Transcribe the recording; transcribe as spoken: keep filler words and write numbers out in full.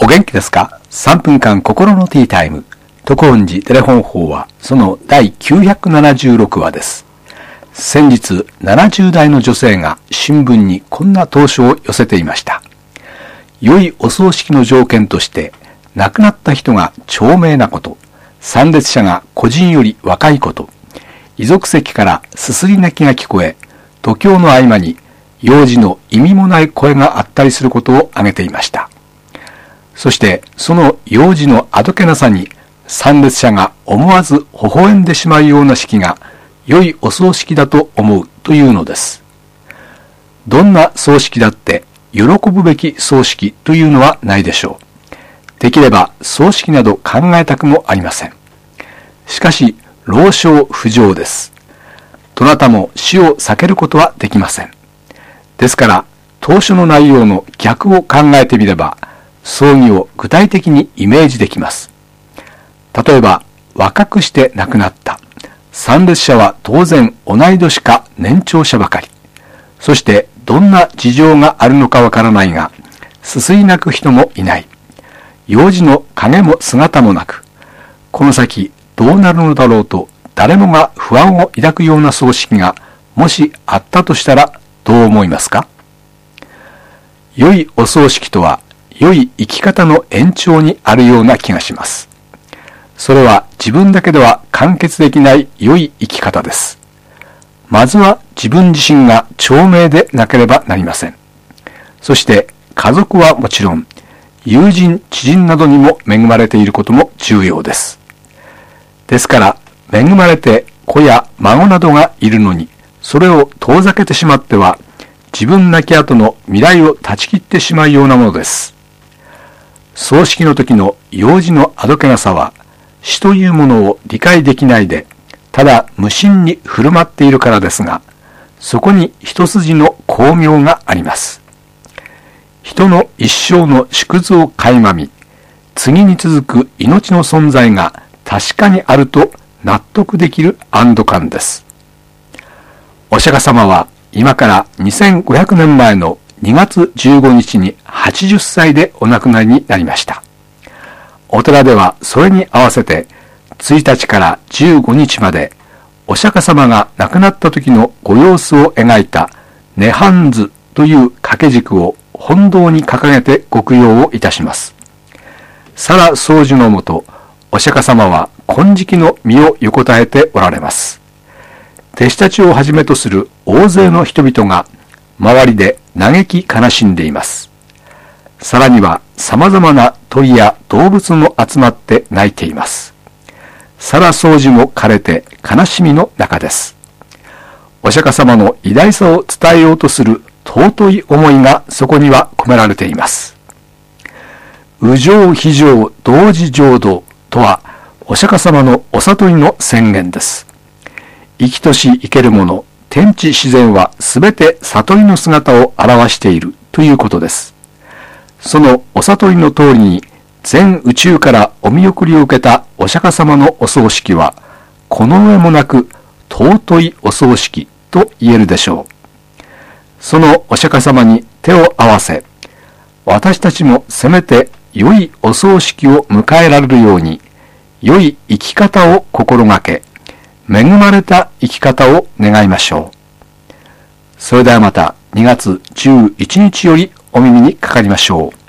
お元気ですか？ さん 分間心のティータイム。徳音寺テレフォン法はその第きゅうひゃくななじゅうろくわです。先日ななじゅう代の女性が新聞にこんな投書を寄せていました。良いお葬式の条件として亡くなった人が長命なこと、参列者が個人より若いこと、遺族席からすすり泣きが聞こえ、読経の合間に幼児の意味もない声があったりすることを挙げていました。そしてその幼児のあどけなさに参列者が思わず微笑んでしまうような式が良いお葬式だと思うというのです。どんな葬式だって喜ぶべき葬式というのはないでしょう。できれば葬式など考えたくもありません。しかし老少不浄です。どなたも死を避けることはできません。ですから当初の内容の逆を考えてみれば葬儀を具体的にイメージできます。例えば若くして亡くなった。参列者は当然同い年か年長者ばかり。そしてどんな事情があるのかわからないが、すすい泣く人もいない。幼児の影も姿もなく、この先どうなるのだろうと誰もが不安を抱くような葬式がもしあったとしたらどう思いますか？良いお葬式とは良い生き方の延長にあるような気がします。それは自分だけでは完結できない良い生き方です。まずは自分自身が長命でなければなりません。そして家族はもちろん、友人、知人などにも恵まれていることも重要です。ですから、恵まれて子や孫などがいるのに、それを遠ざけてしまっては、自分亡き後の未来を断ち切ってしまうようなものです。葬式の時の幼児のあどけなさは、死というものを理解できないで、ただ無心に振る舞っているからですが、そこに一筋の巧妙があります。人の一生の縮図を垣間見、次に続く命の存在が確かにあると納得できる安堵感です。お釈迦様は今からにせんごひゃくねんまえのにがつじゅうごにちにはちじゅっさいでお亡くなりになりました。お寺ではそれに合わせてついたちからじゅうごにちまでお釈迦様が亡くなった時のご様子を描いた涅槃図という掛け軸を本堂に掲げてご供養をいたします。サラ宗樹のもと、お釈迦様は金色の身を横たえておられます。弟子たちをはじめとする大勢の人々が周りで嘆き悲しんでいます。さらには様々な鳥や動物も集まって泣いています。サラ宗樹も枯れて悲しみの中です。お釈迦様の偉大さを伝えようとする尊い思いがそこには込められています。右上非上同時浄土とはお釈迦様のお悟りの宣言です。生きとし生けるもの、天地自然はすべて悟りの姿を表しているということです。そのお悟りの通りに全宇宙からお見送りを受けたお釈迦様のお葬式はこの上もなく尊いお葬式と言えるでしょう。そのお釈迦様に手を合わせ、私たちもせめて良いお葬式を迎えられるように良い生き方を心がけ、恵まれた生き方を願いましょう。それではまたにがつじゅういちにちよりお耳にかかりましょう。